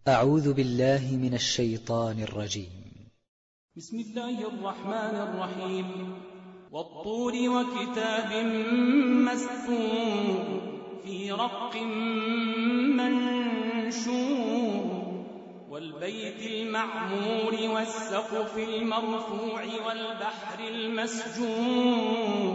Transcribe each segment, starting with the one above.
أعوذ بالله من الشيطان الرجيم. بسم الله الرحمن الرحيم. والطور وكتاب مسطور في رق منشور والبيت المعمور والسقف المرفوع والبحر المسجور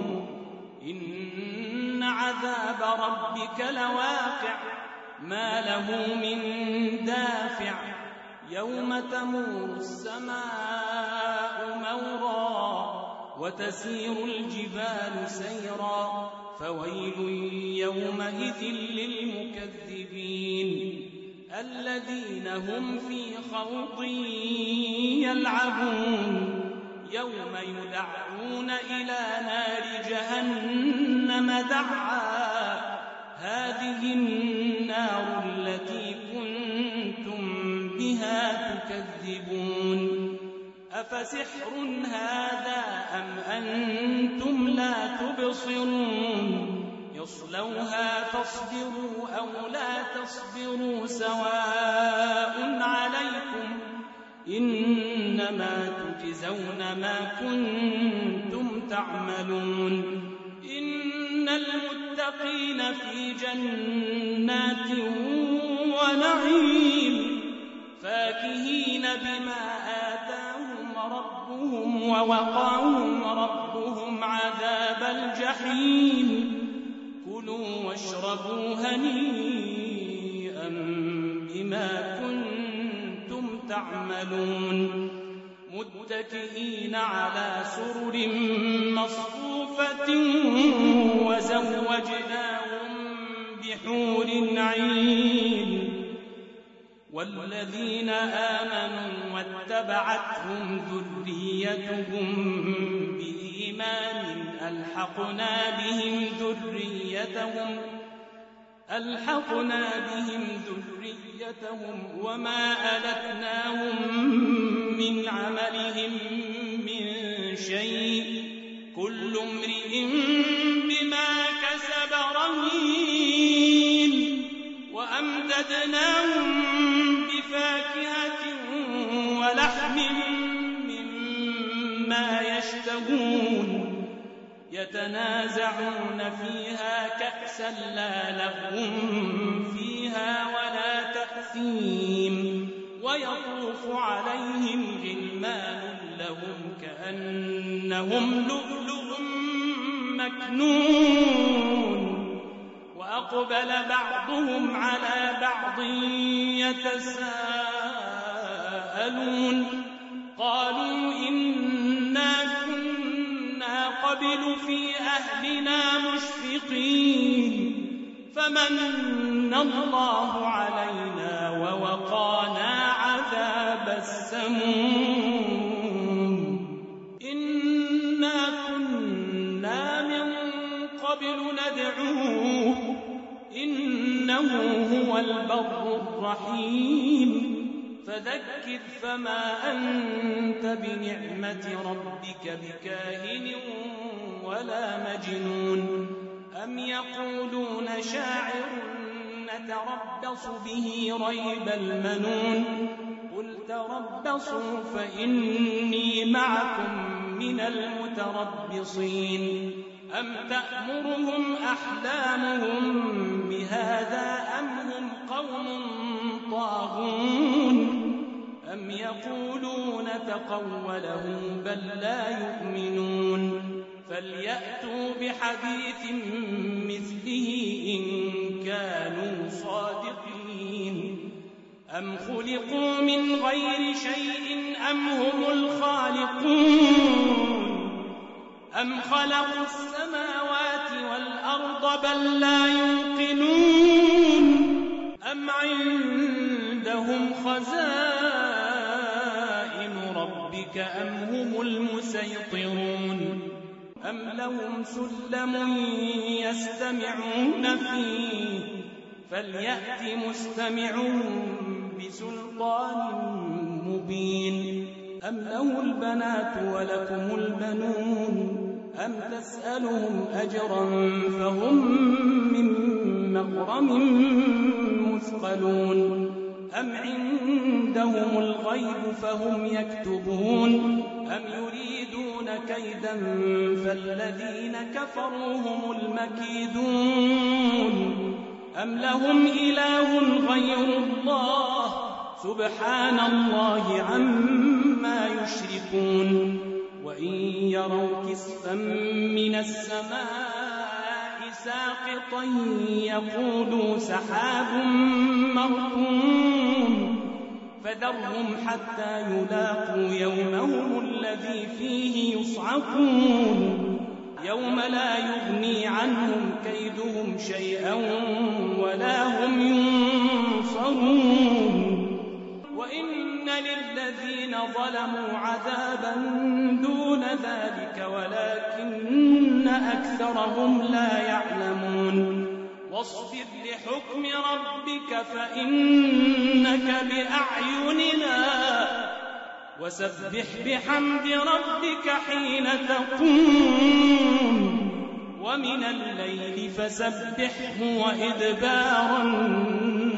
إن عذاب ربك لواقع ما له من دافع يوم تمور السماء مورا وتسير الجبال سيرا فويل يومئذ للمكذبين الذين هم في خوض يلعبون يوم يدعون إلى نار جهنم دعا هذه النار التي كنتم بها تكذبون أفسحر هذا أم أنتم لا تبصرون يصلوها فاصبروا أو لا تصبروا سواء عليكم إنما تجزون ما كنتم تعملون إن المتقين في جنات ونعيم فاكهين بما آتاهم ربهم ووقاهم ربهم عذاب الجحيم كلوا واشربوا هنيئا بما كنتم تعملون متكئين على سرر مصفوفة وزوجناهم بحور عين والذين آمنوا واتبعتهم ذريتهم بإيمان ألحقنا بهم ذريتهم وما ألتناهم من عملهم من شيء كل امرئ بما كسب رهين وأمددناهم بفاكهة ولحم مما يشتهون يتنازعون فيها كأسا لا لغو فيها ولا تأثيم ويطوف عليهم غلمان لهم كأنهم لؤلؤ مكنون وأقبل بعضهم على بعض يتساءلون قالوا إنا كنا قبل في أهلنا مشفقين فمن الله علينا ووقانا عذاب السموم إنا كنا من قبل ندعوه إنه هو البر الرحيم فذكر فما أنت بنعمة ربك بكاهن ولا مجنون أم يقولون شاعر نتربص به ريب المنون قل تربصوا فإني معكم من المتربصين أم تأمرهم أحلامهم بهذا أم هم قوم طاغون أم يقولون تقوله بل لا يؤمنون فليأتوا بحديث مثله إن كانوا صادقين أم خلقوا من غير شيء أم هم الخالقون أم خلقوا السماوات والأرض بل لا يوقنون أم عندهم خزائن ربك أم هم المسيطرون أم لهم سلم يستمعون فيه فليأت مستمعون بسلطان مبين أم له البنات ولكم البنون أم تسألهم أجرا فهم من مغرم مثقلون أم عندهم الغيب فهم يكتبون أم يريدون كيدا فالذين كفروا هم المكيدون أم لهم إله غير الله سبحان الله عما يشركون وإن يروا كسفا من السماء ساقطا يقولوا سحاب مركوم فذرهم حتى يلاقوا يومهم الذي فيه يصعقون يوم لا يغني عنهم كيدهم شيئا ولا هم ينصرون وإن للذين ظلموا عذابا دون ذلك ولكن أكثرهم لا يعلمون واصبر لحكم ربك فإنك بأعيننا وسبح بحمد ربك حين تقوم ومن الليل فسبحه وإدبار